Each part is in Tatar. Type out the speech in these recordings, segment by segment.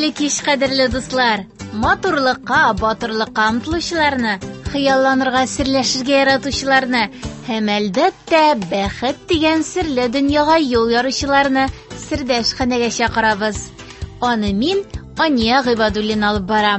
Хәерле кич, кадерле дуслар. Матурлыкка, батырлыкка омтылучыларны, хыялланырга, серләшергә яратучыларны һәм әлбәттә бәхет дигән серле дөньяга юл яручыларны сердәш ханәгә чакырабыз. Аны мин, Ания Гыйбадуллина алып барам.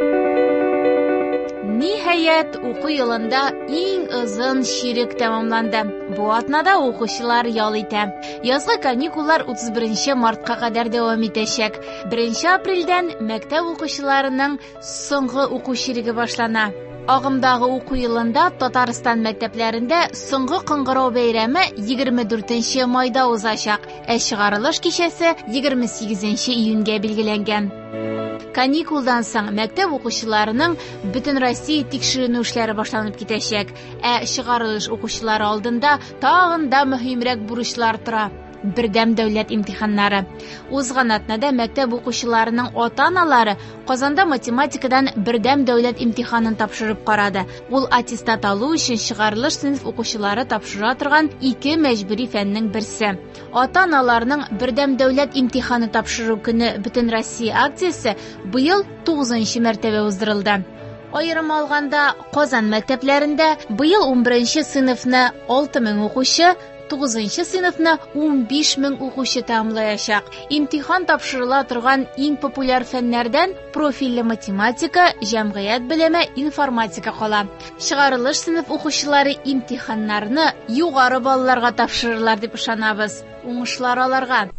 Ниһаять, уку елында иң озын чирек тәмамланды. Бу атнада укучылар ял итә. Язгы каникуллар 31 мартка кадәр дәвам итәчәк. 1 апрельдән мәктәп укучыларының соңгы уку чиреге башлана. Агымдагы уку елында Татарстан мәктәпләрендә соңгы кыңгырау бәйрәме 24 майда узачак, ә чыгарылыш кичәсе 28 июньгә билгеләнгән. Каникулдан соң мәктәп укучыларының бөтен Россия тикшеренү эшләре башланып китәчәк, ә чыгарылыш укучылары алдында тагын да мөһимрәк бурычлар тора. Бердәм дәүләт имтиханнары. Узган атнада мәктәп укучыларының ата-аналары Казанда математикадан бердәм дәүләт имтиханын тапшырып карады. Ул аттестат алу өчен чыгарылыш сыйныф укучылары тапшыра торган 2 мәҗбүри фәннең берсе. Ата-аналарның бердәм дәүләт имтиханы тапшыру көне бөтен Россия акциясе быел 9нчы мәртәбә уздырылды. Аерым алганда, Казан мәктәпләрендә быел 11нчы сыйныфны 6000 укучы, 9нчы сыйныфны 15000 укучы тәмамлаячак. Имтихан тапшырыла торган иң популяр фәннәрдән профильле математика, җәмгыять белеме, информатика кала. Чыгарылыш сыйныф укучылары имтиханнарны югары балларга тапшырырлар дип ышанабыз. Уңышлар аларга.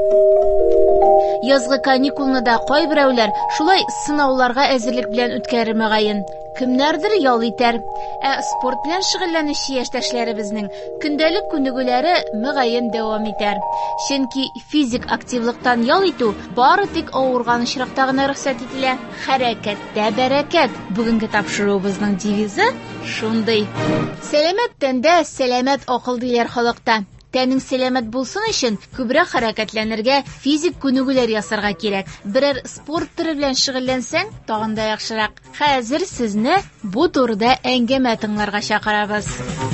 Язгы каникулны да кайберәүләр шулай сынауларга әзерлек белән үткәрер мөгаен. Кемнәрдер ял итәр. Спорт белән шөгыльләнүче яшьтәшләребезнең көндәлек күнегүләре мөгаен дәвам итәр. Чөнки физик активлыктан ял итү бары тик авырган очракта гына рөхсәт ителә. Хәрәкәттә бәрәкәт. Бүгенге тапшыруыбызның девизы шундый. Сәламәт тәндә сәламәт акыл диләр халыкта. Тәнең сәламәт булсын өчен күбрәк хәрәкәтләнергә, физик күнегүләр ясарга кирәк. Берәр спорт төре белән шөгыльләнсәң, тагын да яхшырак. Хәзер сезне бу турыда әңгәмә тыңларга чакырабыз.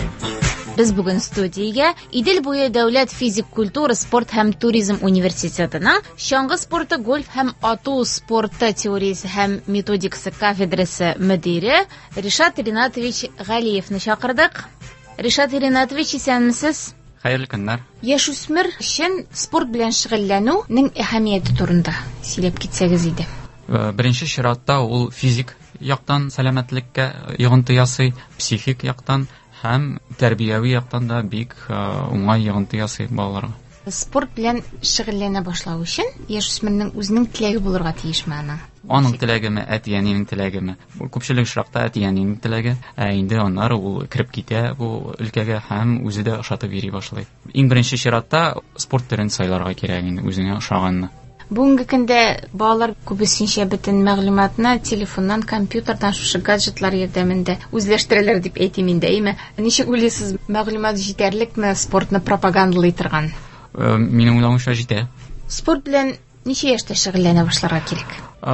Без бүген студиягә Идел буе дәүләт физик культура, спорт һәм туризм университетының чаңгы спорты, гольф һәм ату спорты теориясе һәм методикасы кафедрасы мөдире Ришат Ринатович Галиевны чакырдык. Ришат Ринатович, исәнмесез? Хәерле көннәр. Яшүсмер өчен спорт белән шөгыльләнүнең әһәмияте турында сөйләп китсәгез иде. Беренче чиратта ул физик яктан сәламәтлеккә йогынты ясый, психик яктан һәм тәрбияви яктан да бик уңай йогынты ясый балаларга. Спорт белән шөгыльләнә башлау өчен яшүсмернең үзенең теләге булырга тиешме аның? Аның теләгеме, әтиянең теләгеме? Күпчелек очракта әтиянең теләге, ә инде аннары ул кирип китә бу өлкәгә һәм үзе дә ошатып йөри башлый. Иң беренче чиратта спорт төрен сайларга кирәк инде, үзенә ошаганны. Бүгенге көндә балалар күбесенчә бөтен мәгълүматны телефоннан, компьютердан, шушы гаджетлар ярдәмендә үзләштерәләр дип әйтим инде, әйме? Ничек уйлыйсыз, мәгълүмат җитәрлекме спортны пропагандалый торган? Минем уйлавымча җитә. Спорт белән ничә яшьтә шөгыльләнә башларга кирәк?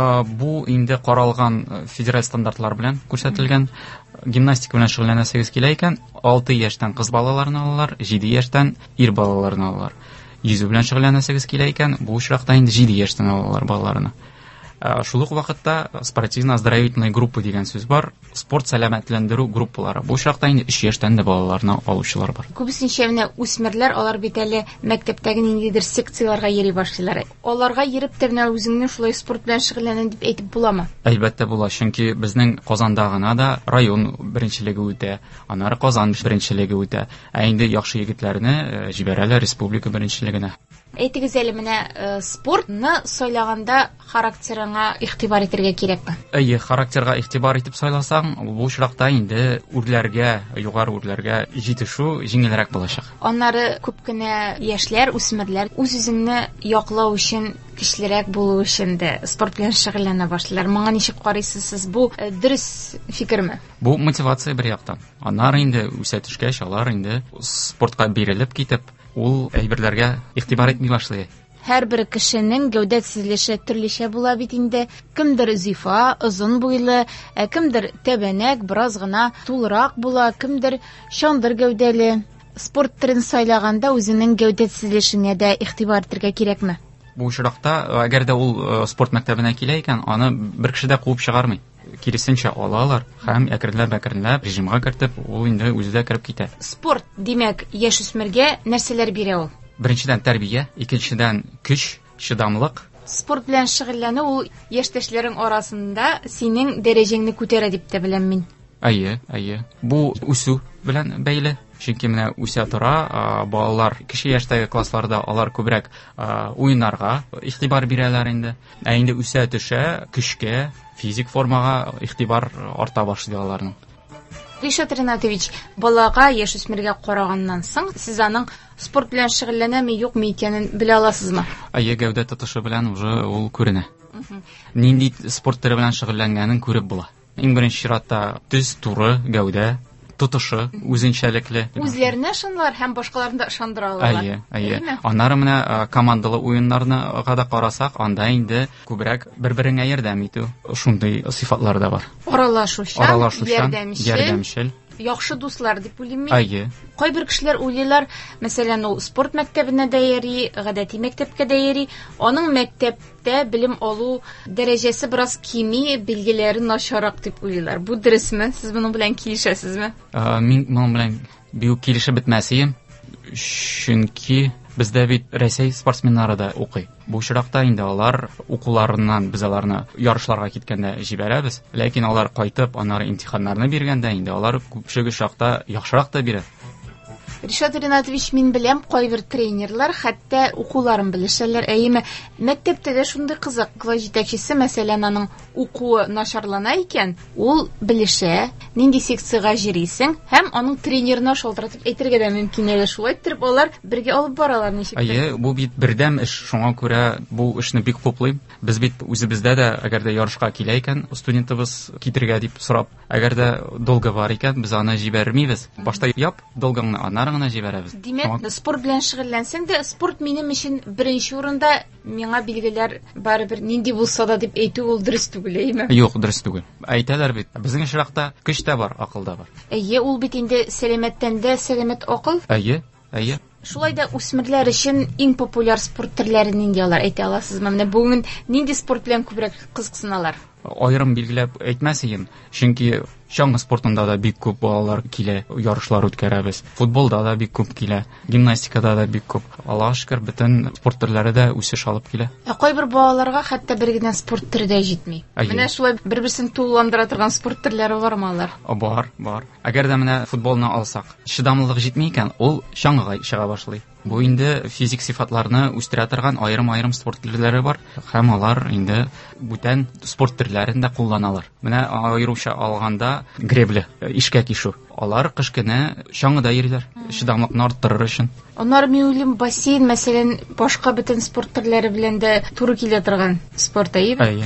Бу инде каралган федераль стандартлар белән күрсәтелгән. Гимнастика белән шөгыльләнәсегез килә икән, 6 яшьтән кыз балаларны алалар, 7 яшьтән ир балаларны алалар. Йөзү белән шөгыльләнәсегез килә икән, бу очракта инде 7 яшьтән алалар балаларны. Шул ук вакытта спортивно-оздоровительная группа дигән сүз бар. Спорт сәламәтләндерү группалары. Бу очракта инде 3 яшьтән дә балаларны алучылар бар. Күбесенчә менә үсмерләр, алар бит әле мәктәптәге ниндидер секцияларга йөри башлыйлар. Аларга йөреп тә менә үзеңне шулай спорт белән шөгыльләнәм дип әйтеп буламы? Әлбәттә була, чөнки безнең Казанда гына да район беренчелеге үтә, аннары Казан беренчелеге үтә. Ә инде яхшы егетләрне җибәрәләр республика беренчелегенә. Әйтегез әле, менә спортны сайлаганда характерыңа игътибар итәргә кирәкме? Характерга игътибар итеп сайласаң, бу очракта инде үрләргә, югары үрләргә җитешү җиңелрәк булачак. Аннары күп кенә яшьләр, үсмерләр үз-үзеңне яклау өчен, көчлерәк булу өчен дә спорт белән шөгыльләнә башлыйлар. Моңа ничек карыйсыз сез? Бу дөрес фикерме? Бу мотивация бер яктан. Аннары инде үсә төшкәч, алар инде спортка бирелеп китеп, ул әйберләргә игътибар итми башлый. Һәрбер кешенең гәүдә төзелеше төрлечә була бит инде. Кемдер зифа, озын буйлы, кемдер тәбәнәк, бераз гына тулырак була, кемдер чандыр гәүдәле. Спорт төрен сайлаганда үзенең гәүдә төзелешенә дә игътибар итәргә кирәкме? Бу очракта, әгәр дә ул спорт мәктәбенә килә икән, аны бер кеше дә куып чыгармый. Киресенчә алалар һәм әкренләп режимга кертеп, ул инде үзе дә кереп китә. Спорт, димәк, яшүсмергә нәрсәләр бирә ул? Беренчедән тәрбия, икенчедән көч, чыдамлык. Спорт белән шөгыльләнү ул яшьтәшләрең арасында синең дәрәҗәңне күтәрә дип тә беләм мин. Әйе. Бу үсү белән бәйле. Чөнки менә үсә тора, балалар кече яшьтәге классларда алар күбрәк уеннарга игътибар бирәләр инде. Ә инде үсә төшә, көчкә, физик формага игътибар арта башлый аларның. Ришат Ринатович, балага яшүсмергә караганнан соң сез аның спорт белән шөгыльләнәме, юкмы икәнен белә аласызмы? Әйе, гәүдә тотышы белән уже ул күренә. Нинди спорт төре белән шөгыльләнгәнен күреп була. Иң беренче чиратта төз, туры, гәүдә, тотышы, үзенчәлекле. Үзләренә ышаналар һәм башкаларны да ышандыралар. Әйе. Аннары менә командалы уеннарны да карасак, анда инде күбрәк бер-береңә ярдәм итү, шундый сыйфатлар да бар. Аралашучан, ярдәмчел. Яхшы дуслар дип уйлыйм мин. Әйе. Кайбер кешеләр уйлыйлар, мәсәлән, ул спорт мәктәбенә дә йөри, гадәти мәктәпкә дә йөри, аның мәктәптә белем алу дәрәҗәсе бераз кими, билгеләре начарак дип уйлыйлар. Бу дөресме? Сез моның белән килешәсезме? Мин моның белән бик килешеп бетмәсем, чөнки бездә бит Россия спортсменнары да укый. Бу очракта инде алар укуларыннан без аларны ярышларга киткәндә җибәрәбез, ләкин алар кайтып, аннары имтиханнарны биргәндә инде алар күпчелеге чакта яхшырак та бирә. Ришат Ринатович, мин беләм, кайбер тренерлар хәтта укуларын белешәләр. Әйеме, мәктәптә дә шундый кызык. Класс җитәкчесе, мәсәлән, аның укуы начарлана икән, ул белешә, нинди секциягә җирисең, һәм аның тренерына шалтыратып әйтергә дә мөмкин әле. Шулай итеп, алар бергә алып баралар ничек? Әйе, бу бит бердәм эш, шуңа күрә бу эшне бик хуплыйм. Без бит үзебездә дә, әгәр дә ярышка килә икән, студентыбыз китергә дип сорап, әгәр дә долгы бар икән, без аны җибәрмибез. Башта яп, долгыңны аннары гына җибәрәбез. Димәк, спорт белән шөгыльләнсәң дә, спорт минем өчен беренче урында, миңа билгеләр барыбер нинди булса да дип әйтү ул дөрес түгел, әйеме? Юк, дөрес түгел. Әйтәләр бит. Безнең очракта көч тә бар, акыл да бар. Әйе, ул бит инде сәламәттән дә сәламәт акыл. Әйе. Шулай да үсмерләр өчен иң популяр спорт төрләре нинди алар? Әйтә аласызмы? Менә бүген нинди спорт белән күбрәк кызыксыналар? Аерым билгеләп әйтмәсәм, чөнки чаңгы спортында да бик күп балалар килә, ярышлар үткәрәбез. Футболда да бик күп килә, гимнастикада да бик күп. Аллаһка шөкер, бөтен спорт төрләре дә үсеш алып килә. Кайбер балаларга хәтта бер генә спорт төре дә җитми. Менә шулай бер-берсен тулыландыра торган спорт төрләре бармы алар? Бар. Әгәр дә менә футболны алсак, чыдамлылык җитми икән, ул чаңгыга чыга башлый. Бу инде физик сыйфатларны үстерә торган аерым спорт төрләре бар, һәм алар инде бүтән спорт төрләрен дә кулланалар. Менә аеруча алганда гребле, ишкәк ишу. Алар кыш көне чаңгыда йөриләр, чыдамлыкны арттырыр өчен. Аннары мин уйлыйм, бассейн, мәсәлән, башка бүтән спорт төрләре белән дә туры килә торган спорт, әйеме?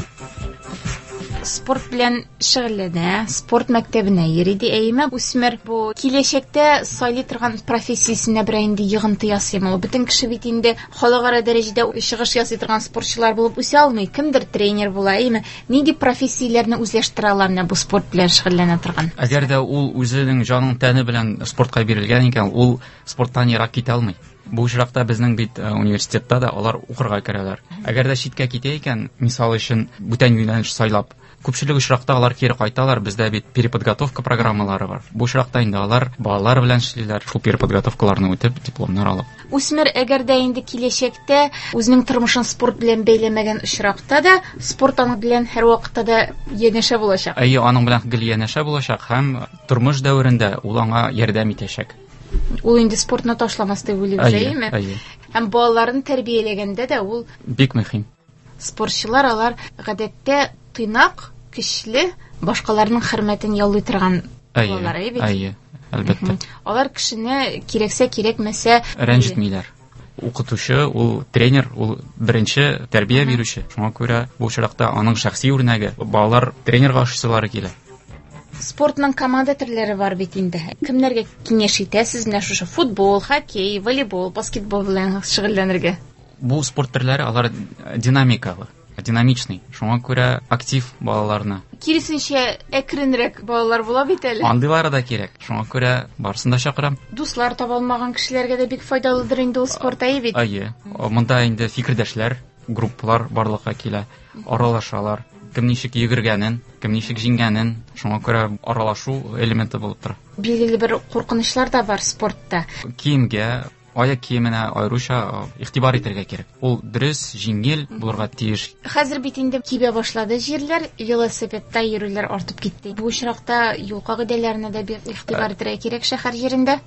Спорт белән шөгыльләнә, спорт мәктәбенә йөри ди, әйеме? Үсмер бу киләчәктә сайлый торган профессиясенә берәр инде йогынты ясыймы? Бөтен кеше бит инде халыкара дәрәҗәдә чыгыш ясый торган спортчылар булып үсә алмый. Кемдер тренер була, әйеме? Нинди профессияләрне үзләштерә алар менә бу спорт белән шөгыльләнә торган? Әгәр дә ул үзенең җанын тәне белән спортка бирелгән икән, ул спорттан ерак китә алмый. Бу очракта безнең бит университетта да алар укырга керәләр. Әгәр дә читкә китә икән, мисал өчен бүтән юнәлеш сайлап, күпчелек очракта алар кире кайталар, бездә бит переподготовка программалары бар. Бу очракта инде алар балалар белән эшлиләр, шул переподготовкаларны үтеп, дипломнар алып. Үсмер әгәр дә инде киләчәктә үзенең тормышын спорт белән бәйләмәгән очракта да, спорт аның белән һәр вакытта да янәшә булачак. Әйе, аның белән гел янәшә булачак һәм тормыш дәверендә ул аңа ярдәм итәчәк. Ул инде спортны ташламас дип уйлыйм, әйеме? Һәм балаларын тәрбияләгәндә дә ул бик мөһим. Спортчылар алар гадәттә тыйнак, көчле, башкаларның хөрмәтен яулый торган балалар, әйе, әлбәттә. Алар кешене кирәксә кирәкмәсә рәнҗетмиләр. Укытучы, ул тренер, ул беренче тәрбия бирүче. Шуңа күрә бу очракта аның шәхси үрнәге балалар тренерга охшыйлары килә. Спортның команда төрләре бар бит инде. Кемнәргә киңәш итәсез менә шушы футбол, хоккей, волейбол, баскетбол белән шөгыльләнергә? Бу спорт төрләре алар динамикалы, динамичный. Шуңа күрә актив балаларны. Киресенчә әкренрәк балалар була бит әле. Андыйлары да кирәк. Шуңа күрә барысын да чакырам. Дуслар таба алмаган кешеләргә дә бик файдалыдыр инде ул спорт, әйе бит. Әйе. Монда инде фикердәшләр группалар барлыкка килә, аралашалар. Кем ничек йөгергәнен, кем ничек җиңгәнен, шуңа күрә аралашу элементы булып тора. Билгеле бер куркынычлар да бар спортта. Киемгә, аяк киеменә аеруча игътибар итәргә кирәк. Ул дөрес, җиңел булырга тиеш. Хәзер бит инде кибә башлады җирләр, велосипедта йөрүләр артып китте. Бу очракта юл кагыйдәләренә дә бик игътибар итәргә кирәк шәһәр җирендә.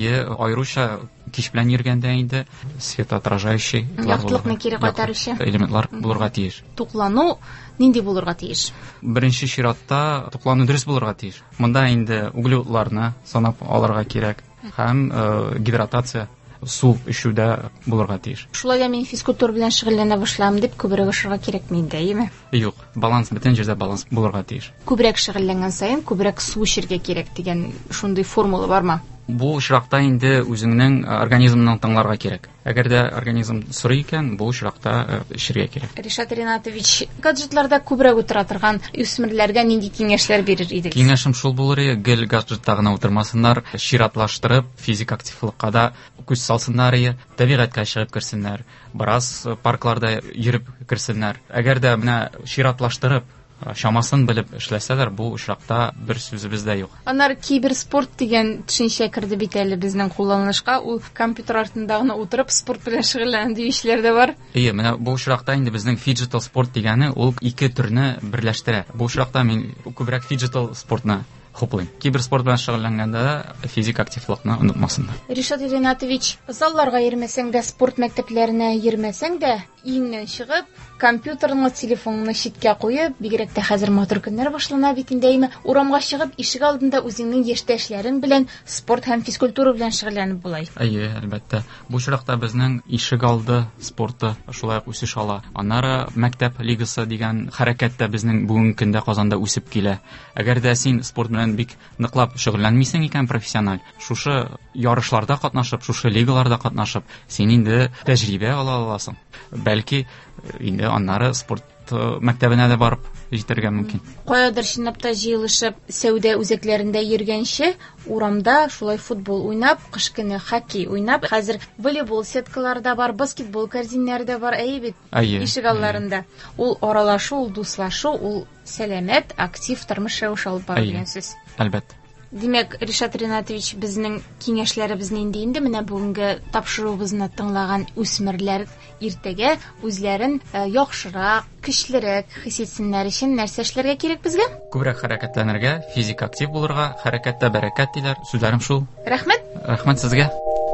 Аеруча кич белән йөргәндә инде светоотражающий яктылыкны кире кайтаручы элементлар булырга тиеш. Туклану нинди булырга тиеш? Беренче чиратта туклану дөрес булырга тиеш. Монда инде углеводларны санап алырга кирәк һәм гидратация, су эчүдә булырга тиеш. Шулай да мин физкультура белән шөгыльләнә башлам дип күбрәк ашырга кирәкме инде, әйеме? Юк, баланс, бөтен җирдә баланс булырга тиеш. Күбрәк шөгыльләнгән саен күбрәк су эчәргә кирәк дигән шундый формула бармы? Бу очракта инде үзеңнең организмыңны тыңларга кирәк. Әгәр дә организм сорый икән, бу очракта эчәргә кирәк. Ришат Ринатович, гаджетларда күбрәк утыра торган үсмерләргә нинди киңәшләр бирер идегез? Киңәшем шул булыр, гел гаджетта гына утырмасыннар, чиратлаштырып, физик активлыкка да күз салсыннар, табигатькә чыгып керсеннәр, бераз паркларда йөреп керсеннәр. Әгәр дә менә чиратлаштырып, шамасын белеп эшләсәләр, бу очракта бер сүзебез дә юк. Аннары киберспорт дигән төшенчә керде бит әле безнең кулланылышка. Ул компьютер артында гына утырып спорт белән шөгыльләнә диючеләр дә бар. Менә бу очракта инде безнең фиджитал спорт дигәне ул ике төрне берләштерә. Бу очракта мин күбрәк фиджитал спортны хуплыйм. Киберспорт белән шөгыльләнгәндә физик активлыкны онытмасыннар. Ришат Ринатович, залларга йөрмәсәң дә, спорт мәктәпләренә йөрмәсәң дә, иңнән чыгып, компьютерны, телефонны читкә куеп, бигрәк тә хәзер матур көннәр башлана бит инде, урамга чыгып, ишек алдында үзеңнең яшьтәшләрең белән спорт һәм физкультура белән шөгыльләнеп булай. Әлбәттә. Бу очракта безнең ишек алды спорты шулай үсеш ала. Аннары мәктәп лигасы дигән хәрәкәт тә безнең бүгенге көндә Казанда үсеп килә. Әгәр дә син спорт белән бик ныклап шөгыльләнмисең икән профессиональ, шушы ярышларда катнашып, шушы лигаларда катнашып, син инде тәҗрибә ала аласың. Бәлки инде аннары спорт мәктәбенә дә барып җитәргә мөмкин. Каядыр чинапта җыелышып, сәүдә үзәкләрендә йөргәнче, урамда шулай футбол уйнап, кыш көне хоккей уйнап, хәзер волейбол сеткалары да бар, баскетбол корзиннәре дә бар, бит. Ишек алларында. Ул аралашу, ул дуслашу, ул сәламәт, актив тормыш рәвеше алып бара дигән сүз. Әлбәттә. Димәк, Ришат Ринатович, безнең киңәшләребезне инде менә бүгенге тапшыруыбызны тыңлаган үсмерләр иртәгә үзләрен яхшырак, көчлерәк хис итсеннәр өчен нәрсә эшләргә кирәк безгә? Күбрәк хәрәкәтләнергә, физик актив булырга, хәрәкәттә бәрәкәт диләр. Сүзләрем шул. Рәхмәт. Рәхмәт сезгә.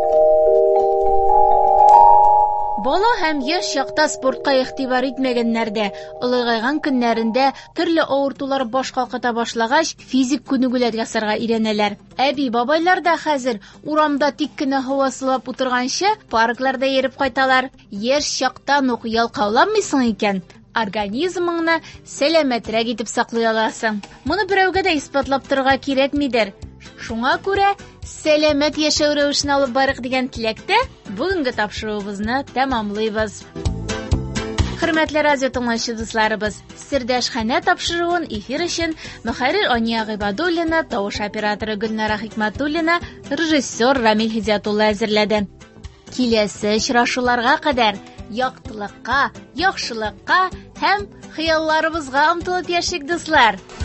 Бала һәм яшь чакта спортка игътибар итмәгәннәрдә, олыгайган көннәрендә төрле авыртулар баш калкыта башлагач, физик күнегүләр ясарга өйрәнәләр. Әби-бабайлар да хәзер урамда тик кенә һава сулап утырганчы, паркларда йөреп кайталар. Яшь чактан ук ялкауламыйсың икән, организмыңны сәламәтрәк итеп саклый аласың. Моны берәүгә дә испатлап торырга кирәкмидер. Шуңа күрә сәламәт яшәү рәвешен алып барык дигән теләктә бүгенге тапшыруыбызны тәмамлыйбыз. Хөрмәтле радио тыңлаучы дусларыбыз, Сердәшханә тапшыруын эфир өчен мөхәррир Ания Гыйбадуллина, тавыш операторы Гөлнара Хикмәтуллина, режиссер Рамил Хидиятулла әзерләде. Киләсе очрашуларга кадәр яктылыкка, яхшылыкка һәм хыялларыбызга омтылып яшик дуслар.